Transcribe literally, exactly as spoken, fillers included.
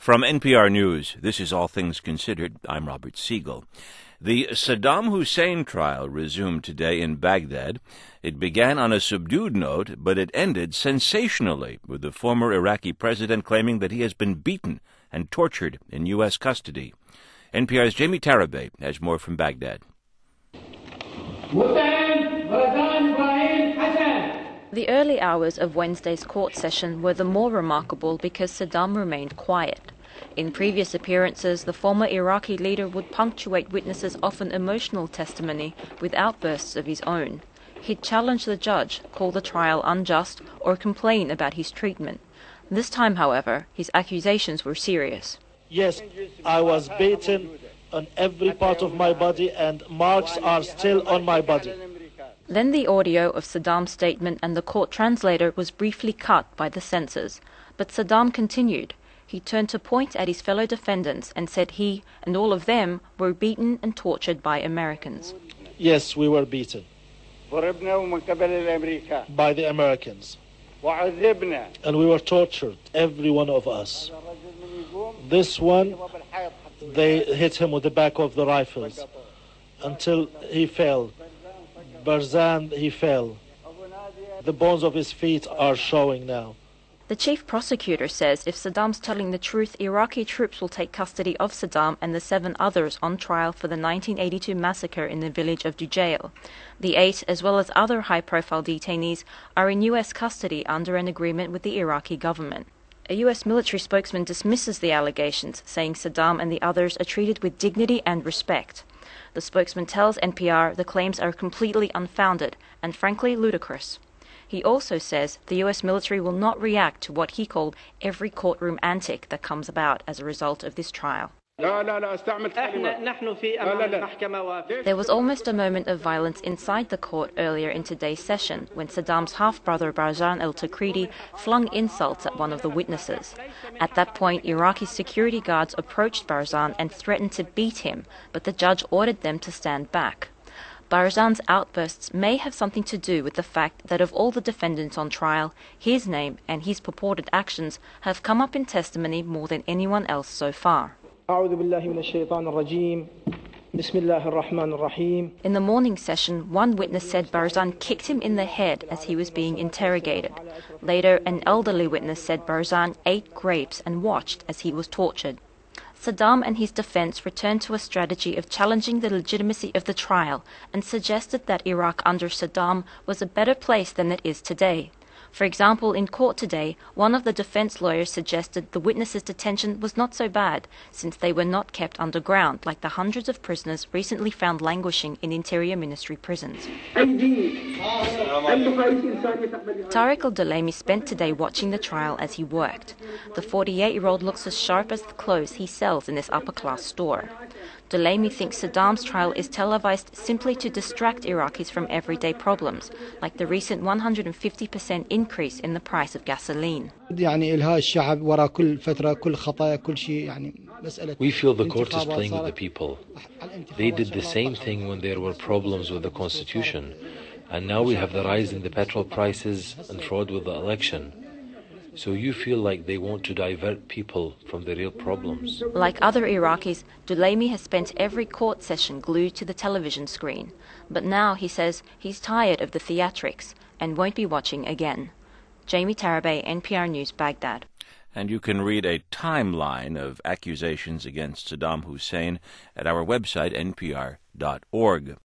From N P R News, this is All Things Considered. I'm Robert Siegel. The Saddam Hussein trial resumed today in Baghdad. It began on a subdued note, but it ended sensationally, with the former Iraqi president claiming that he has been beaten and tortured in U S custody. N P R's Jamie Tarabay has more from Baghdad. The early hours of Wednesday's court session were the more remarkable because Saddam remained quiet. In previous appearances, the former Iraqi leader would punctuate witnesses' often emotional testimony with outbursts of his own. He'd challenge the judge, call the trial unjust, or complain about his treatment. This time, however, his accusations were serious. Yes, I was beaten on every part of my body and marks are still on my body. Then the audio of Saddam's statement and the court translator was briefly cut by the censors. But Saddam continued. He turned to point at his fellow defendants and said he and all of them were beaten and tortured by Americans. Yes, we were beaten by the Americans. And we were tortured, every one of us. This one, they hit him with the back of the rifles until he fell. Barzan, he fell. The bones of his feet are showing now. The chief prosecutor says if Saddam's telling the truth, Iraqi troops will take custody of Saddam and the seven others on trial for the nineteen eighty-two massacre in the village of Dujail. The eight, as well as other high-profile detainees, are in U S custody under an agreement with the Iraqi government. A U S military spokesman dismisses the allegations, saying Saddam and the others are treated with dignity and respect. The spokesman tells N P R the claims are completely unfounded and frankly ludicrous. He also says the U S military will not react to what he called every courtroom antic that comes about as a result of this trial. There was almost a moment of violence inside the court earlier in today's session when Saddam's half-brother Barzan al-Takriti flung insults at one of the witnesses. At that point, Iraqi security guards approached Barzan and threatened to beat him, but the judge ordered them to stand back. Barzan's outbursts may have something to do with the fact that of all the defendants on trial, his name and his purported actions have come up in testimony more than anyone else so far. In the morning session, one witness said Barzan kicked him in the head as he was being interrogated. Later, an elderly witness said Barzan ate grapes and watched as he was tortured. Saddam and his defense returned to a strategy of challenging the legitimacy of the trial and suggested that Iraq under Saddam was a better place than it is today. For example, in court today, one of the defense lawyers suggested the witnesses' detention was not so bad, since they were not kept underground like the hundreds of prisoners recently found languishing in Interior Ministry prisons. Tariq al-Dulaimi spent today watching the trial as he worked. The forty-eight-year-old looks as sharp as the clothes he sells in this upper-class store. Dulaimi thinks Saddam's trial is televised simply to distract Iraqis from everyday problems, like the recent one hundred fifty percent increase in the price of gasoline. We feel the court is playing with the people. They did the same thing when there were problems with the constitution, and now we have the rise in the petrol prices and fraud with the election. So you feel like they want to divert people from the real problems. Like other Iraqis, Dulaimi has spent every court session glued to the television screen. But now, he says, he's tired of the theatrics and won't be watching again. Jamie Tarabay, N P R News, Baghdad. And you can read a timeline of accusations against Saddam Hussein at our website, N P R dot org.